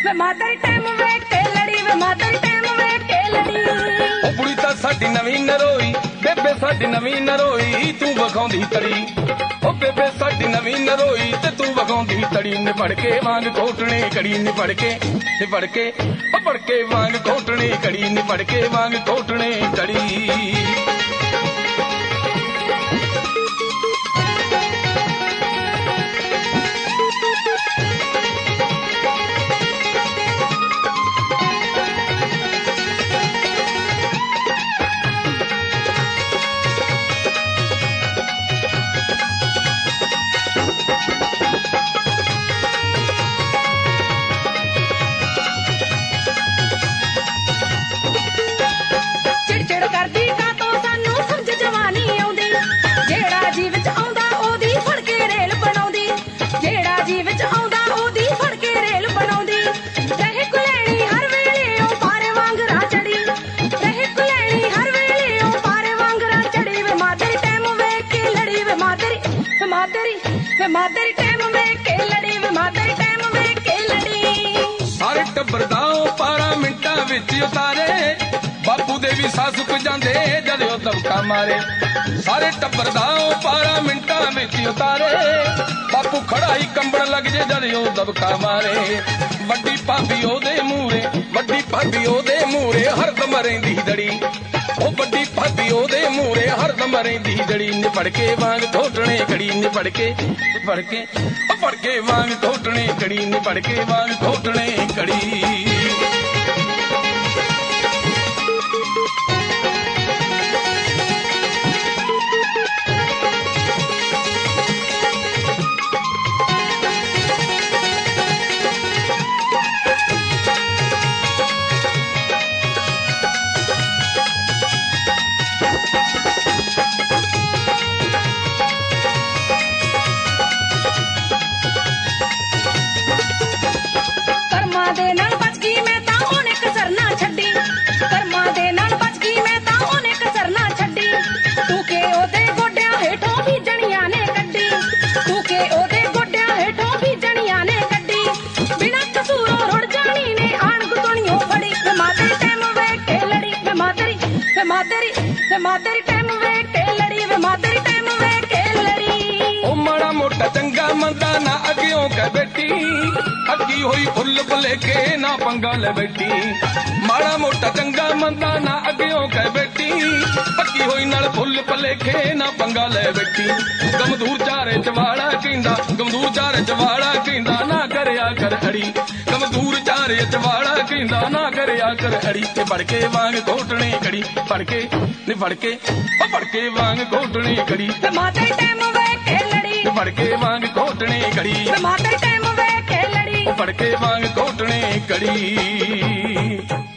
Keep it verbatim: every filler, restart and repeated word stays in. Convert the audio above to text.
ਵੇ ਮਾਦਰ time ਵੇਖ ਕੇ ਲੜੀ ਵੇ ਮਾਦਰ time ਵੇਖ ਕੇ ਲੜੀ। ਉਹ ਬੁੜੀ ਤਾਂ ਸਾਡੀ ਨਵੀਂ ਨਰੋਈ ਬੇਬੇ ਸਾਡੀ ਨਵੀਂ ਨਰੋਈ ਤੂੰ ਵਿਖਾਉਂਦੀ ਤੜੀ। ਉਹ ਬੇਬੇ ਸਾਡੀ ਨਵੀਂ ਨਰੋਈ ਤੇ ਤੂੰ ਵਿਖਾਉਂਦੀ ਤੜੀ। ਨਿਪੜ ਕੇ ਵਾਂਗ ਕੋਟਣੇ ਕੜੀ ਨਿਪੜ ਕੇ ਨਿਪੜ ਕੇ ਉਹ ਪੜ ਕੇ ਵਾਂਗ ਕੋਟਣੇ ਕੜੀ ਨਿਪੜ ਕੇ ਵਾਂਗ ਕੋਟਣੇ ਕੜੀ। ਵੇ ਮਾਦਰ ਟਾਈਮ ਵੇਖ ਕੇ ਲੜੀ ਵੇ ਮਾਦਰ ਟਾਈਮ ਵੇਖ ਕੇ ਲੜੀ। ਸਾਰੇ ਟੱਬਰ ਦਾ ਪਾਰਾ ਮਿੰਟਾਂ ਵਿੱਚ ਉਤਾਰੇ ਬਾਪੂ ਦੇ ਵੀ ਸਾਹ ਸੁੱਕ ਜਾਂਦੇ ਜਦ ਉਹ ਦਬਕਾ ਮਾਰੇ। ਸਾਰੇ ਟੱਬਰ ਦਾ ਪਾਰਾ ਮਿੰਟਾਂ ਵਿੱਚ ਉਤਾਰੇ ਬਾਪੂ ਖੜਾ ਹੀ ਕੰਬਣ ਲੱਗ ਜੇ ਜਦ ਉਹ ਦਬਕਾ ਮਾਰੇ। ਵੱਡੀ ਭਾਬੀ ਉਹਦੇ ਮੂਹਰੇ ਵੱਡੀ ਭਾਬੀ ਉਹਦੇ ਮੂਹਰੇ ਹਰਦਮ ਰਹਿੰਦੀ ਦੜੀ। ਉਹ ਵੱਡੀ ਭਾਬੀ ਉਹਦੇ ਮੂਹਰੇ ਹਰਦਮ ਰਹਿੰਦੀ ਜੜੀ। ਨਿਪੜ ਕੇ ਵਾਂਗ ਕੋਟਣੇ ਕੜੀ ਨਿਪੜ ਕੇ ਨਿਪੜ ਕੇ ਉਹ ਪੜ ਕੇ ਵਾਂਗ ਕੋਟਣੇ ਕੜੀ ਨਿਪੜ ਕੇ ਵਾਂਗ ਕੋਟਣੇ ਕੜੀ। ਵੇ ਮਾਦਰ ਟਾਈਮ ਵੇਖ ਕੇ ਲੜੀ ਵੇ ਮਾਦਰ ਟਾਈਮ ਵੇਖ ਕੇ ਲੜੀ। ਉਹ ਮਾੜਾ ਮੋਟਾ ਚੰਗਾ ਮੰਦਾ ਨਾ ਅੱਗਿਓਂ ਕਹਿ ਬੈਠੀ ਅੱਗੀ ਹੋਈ ਫੁੱਲ ਭੁਲੇਖੇ ਨਾ ਪੰਗਾ ਲੈ ਬੈਠੀ। ਮਾੜਾ ਮੋਟਾ ਚੰਗਾ ਮੰਦਾ ਨਾ ਅੱਗਿਓਂ ਕਹਿ ਬੈਠੀ ਅੱਗੀ ਹੋਈ ਨਾਲ ਫੁੱਲ ਭੁਲੇਖੇ ਨਾ ਪੰਗਾ ਲੈ ਬੈਠੀ। ਗਮਦੂਰ ਚਾਰੇ ਚਵਾੜਾ ਕਹਿੰਦਾ ਗਮਦੂਰ ਚਾਰੇ ਚਵਾੜਾ ਕਹਿੰਦਾ ਨਾ ਕਰਿਆ ਕਰ ਅੜੀ। ਗਮਦੂਰ ਚਾਰੇ ਚਵਾੜਾ ਕਹਿੰਦਾ ਨਾ ਕਰਿਆ ਕਰ ਅੜੀ। ਤੇ ਫੜ ਕੇ ਵਾਂਗ ਕੋਟਣੇ ਕੜੀ ਫੜ ਕੇ ਨੀ ਫੜ ਕੇ ਉਹ ਫੜ ਕੇ ਵਾਂਗ ਕੋਟਣੇ ਕੜੀ। ਵੇ ਮਾਦਰ ਟਾਈਮ ਵੇਖ ਕੇ ਲੜੀ ਫੜ ਕੇ ਵਾਂਗ ਕੋਟਣੇ ਕੜੀ ਵੇ ਮਾਦਰ ਟਾਈਮ ਵੇਖ ਕੇ ਲੜੀ ਫੜ ਕੇ ਵਾਂਗ ਕੋਟਣੇ ਕੜੀ।